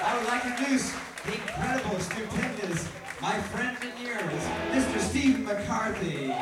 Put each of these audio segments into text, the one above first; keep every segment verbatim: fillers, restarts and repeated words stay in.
I would like to introduce the incredible, stupendous, my friend and yours, Mister Stephen McCarthy.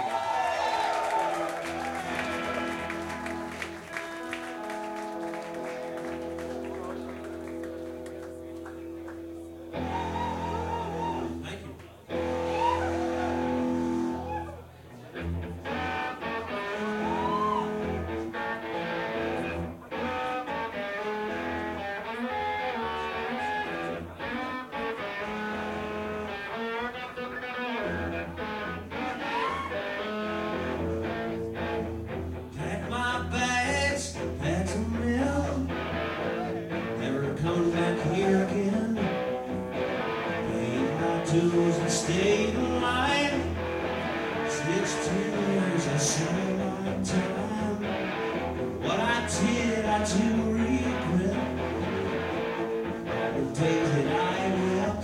Coming back here again, paying my dues and staying alive. Sixteen years, I saw my time. What I did, I do regret. All the days that I wept,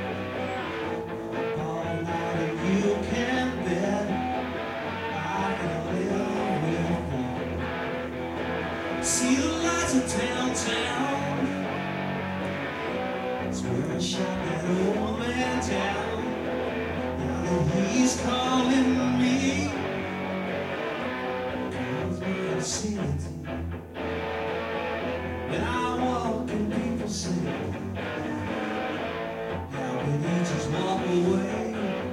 all night, and you can bet I can live with that. See the lights of downtown. Where I shot that old man down. Now that he's calling me, comes me to see it. When I walk and people say, how can he just walk away?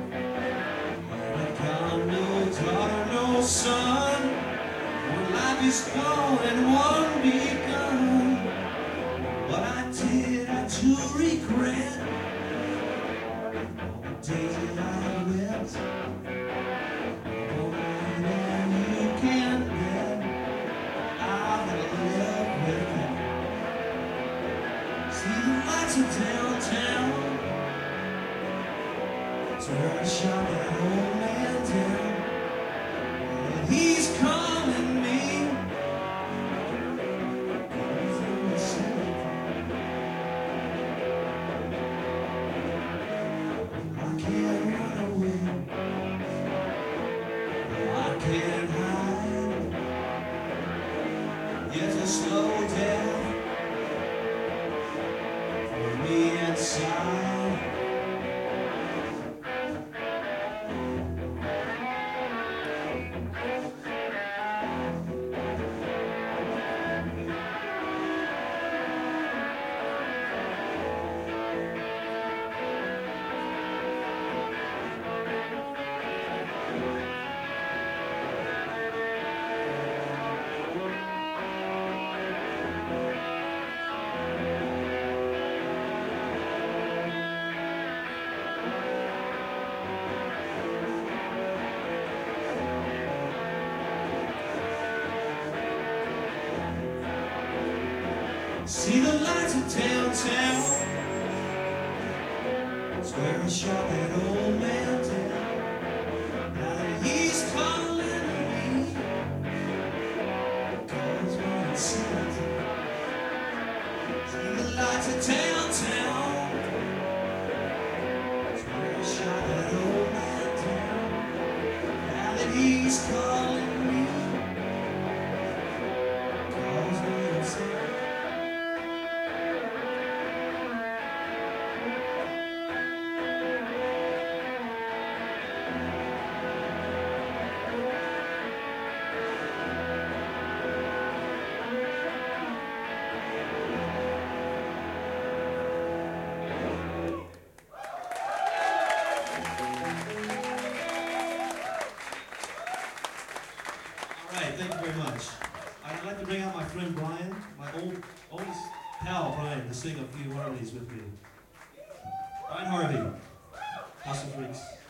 I got no daughter, no son. One life is gone and one begun. What I did, I do regret. All the days that I wept, all night and you can bet I'm gonna live with that. See the lights of downtown. It's where I shot that old man down. And he's calling me. It's a slow death for me inside. See the lights of downtown. It's where I shot that old man down. Now that he's calling me, calls me and says, see the lights of downtown. It's where I shot that old man down. Now that he's calling me, calls me and says, thank you very much. I'd like to bring out my friend Brian, my old, oldest pal Brian, to sing a few harmonies with me. Brian Harvey, House of Freaks.